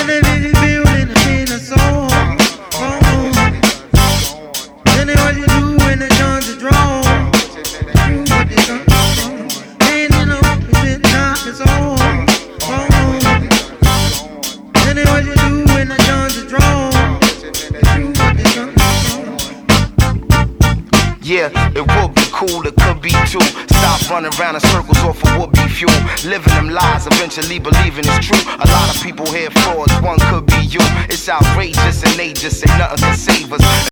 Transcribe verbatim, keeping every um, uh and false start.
Yeah, it would be cool, it could be too. Stop running around in circles off of would be fuel. Living them lies, eventually believing it's true. A lot of people here frauds, one could be you. It's outrageous and ageist, ain't nothing can save us.